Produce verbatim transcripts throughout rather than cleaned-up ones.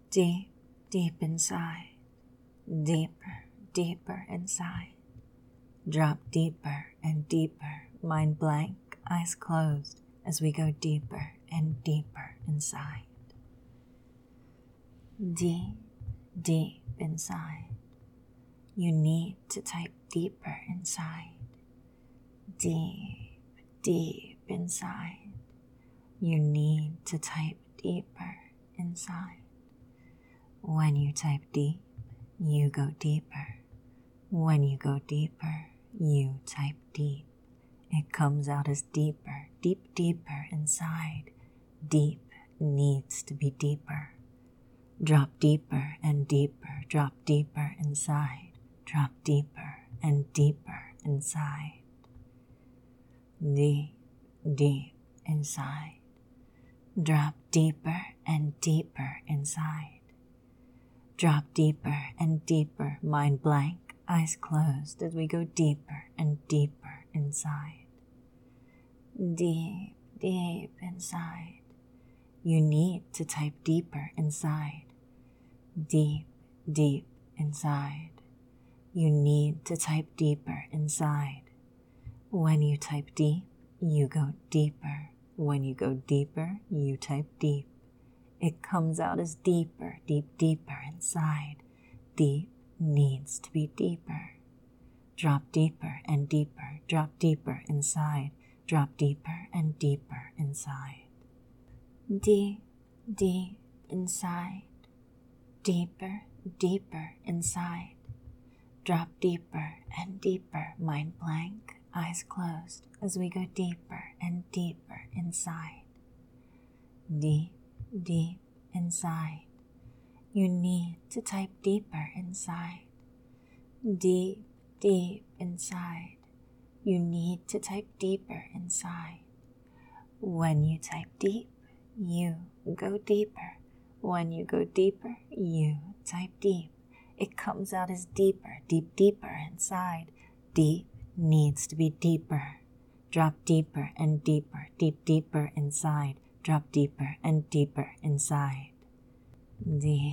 deep, deep inside, deeper, deeper inside. Drop deeper and deeper, mind blank, eyes closed, as we go deeper and deeper inside. Deep, deep inside. You need to type deeper inside. Deep, deep inside. You need to type deeper inside. When you type deep, you go deeper. When you go deeper, you type deep. It comes out as deeper, deep, deeper inside. Deep needs to be deeper. Drop deeper and deeper, drop deeper inside. Drop deeper and deeper inside. Deep, deep inside. Drop deeper and deeper inside. Drop deeper and deeper, mind blank, eyes closed, as we go deeper and deeper inside. Deep, deep inside. You need to type deeper inside. Deep, deep inside. You need to type deeper inside. When you type deep, you go deeper. When you go deeper, you type deep. It comes out as deeper, deep, deeper inside. Deep needs to be deeper. Drop deeper and deeper, drop deeper inside. Drop deeper and deeper inside. Deep, deep inside. Deeper, deeper inside. Drop deeper and deeper, mind blank, eyes closed, as we go deeper and deeper inside. Deep, deep inside. You need to type deeper inside. Deep, deep inside. You need to type deeper inside. When you type deep, you go deeper. When you go deeper, you type deep. It comes out as deeper, deep, deeper inside. Deep needs to be deeper. Drop deeper and deeper, deep, deeper inside. Drop deeper and deeper inside. Deep,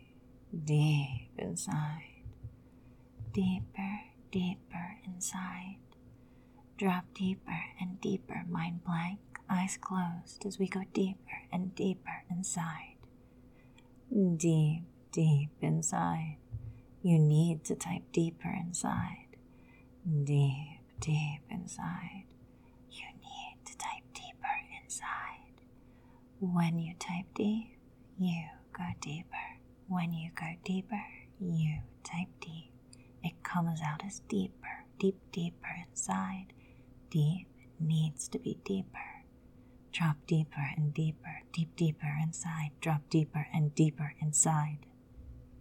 deep inside. Deeper, deeper inside. Drop deeper and deeper, mind blank, eyes closed, as we go deeper and deeper inside. Deep, deep inside. You need to type deeper inside. Deep, deep inside. You need to type deeper inside. When you type deep, you go deeper. When you go deeper, you type deep. It comes out as deeper, deep, deeper inside. Deep needs to be deeper. Drop deeper and deeper, deep, deeper inside. Drop deeper and deeper inside.